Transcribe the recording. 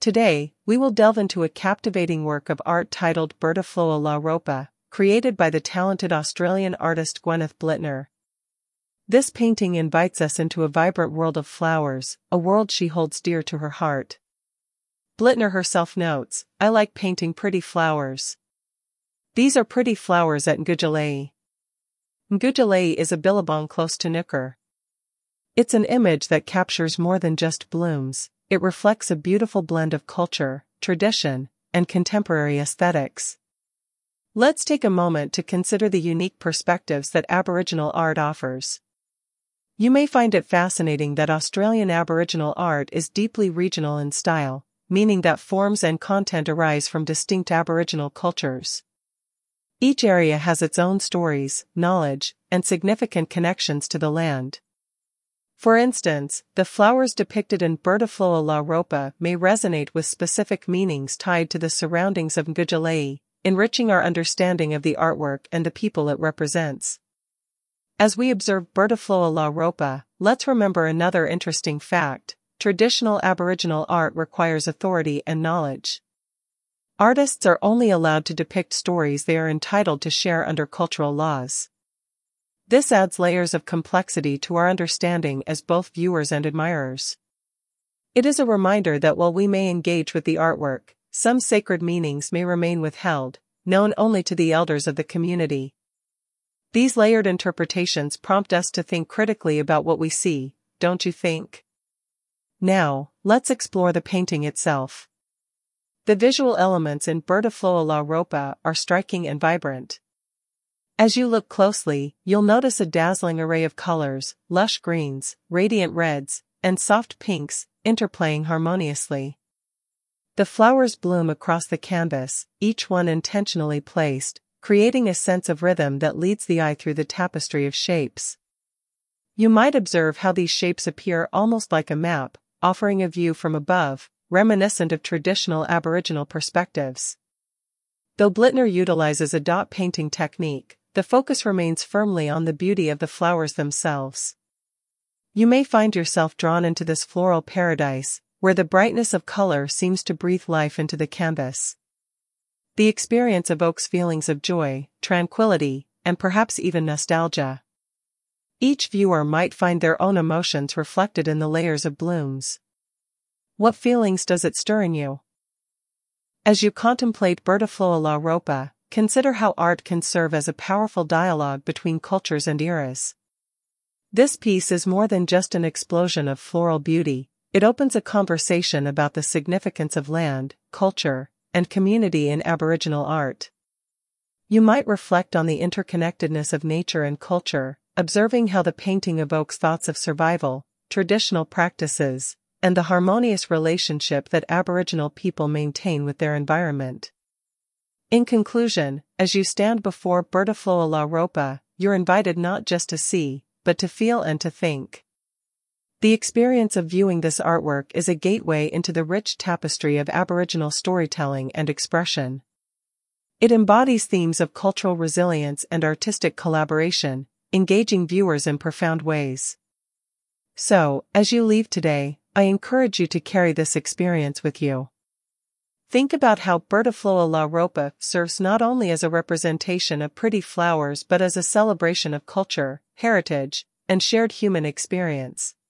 Today, we will delve into a captivating work of art titled Bertafloa La Ropa, created by the talented Australian artist Gwyneth Blitner. This painting invites us into a vibrant world of flowers, a world she holds dear to her heart. Blitner herself notes, "I like painting pretty flowers. These are pretty flowers at Ngugelei. Ngugelei is a billabong close to Nooker. It's an image that captures more than just blooms. It reflects a beautiful blend of culture, tradition, and contemporary aesthetics." Let's take a moment to consider the unique perspectives that Aboriginal art offers. You may find it fascinating that Australian Aboriginal art is deeply regional in style, meaning that forms and content arise from distinct Aboriginal cultures. Each area has its own stories, knowledge, and significant connections to the land. For instance, the flowers depicted in Bertafloa La Ropa may resonate with specific meanings tied to the surroundings of Ngugelei, enriching our understanding of the artwork and the people it represents. As we observe Bertafloa La Ropa, let's remember another interesting fact: traditional Aboriginal art requires authority and knowledge. Artists are only allowed to depict stories they are entitled to share under cultural laws. This adds layers of complexity to our understanding as both viewers and admirers. It is a reminder that while we may engage with the artwork, some sacred meanings may remain withheld, known only to the elders of the community. These layered interpretations prompt us to think critically about what we see, don't you think? Now, let's explore the painting itself. The visual elements in Bertafloa La Ropa are striking and vibrant. As you look closely, you'll notice a dazzling array of colors: lush greens, radiant reds, and soft pinks, interplaying harmoniously. The flowers bloom across the canvas, each one intentionally placed, creating a sense of rhythm that leads the eye through the tapestry of shapes. You might observe how these shapes appear almost like a map, offering a view from above, reminiscent of traditional Aboriginal perspectives. Though Blitner utilizes a dot painting technique, the focus remains firmly on the beauty of the flowers themselves. You may find yourself drawn into this floral paradise, where the brightness of color seems to breathe life into the canvas. The experience evokes feelings of joy, tranquility, and perhaps even nostalgia. Each viewer might find their own emotions reflected in the layers of blooms. What feelings does it stir in you? As you contemplate Bertafloa La Ropa, consider how art can serve as a powerful dialogue between cultures and eras. This piece is more than just an explosion of floral beauty. It opens a conversation about the significance of land, culture, and community in Aboriginal art. You might reflect on the interconnectedness of nature and culture, observing how the painting evokes thoughts of survival, traditional practices, and the harmonious relationship that Aboriginal people maintain with their environment. In conclusion, as you stand before Bertafloa La Ropa, you're invited not just to see, but to feel and to think. The experience of viewing this artwork is a gateway into the rich tapestry of Aboriginal storytelling and expression. It embodies themes of cultural resilience and artistic collaboration, engaging viewers in profound ways. So, as you leave today, I encourage you to carry this experience with you. Think about how Bertafloa La Ropa serves not only as a representation of pretty flowers but as a celebration of culture, heritage, and shared human experience.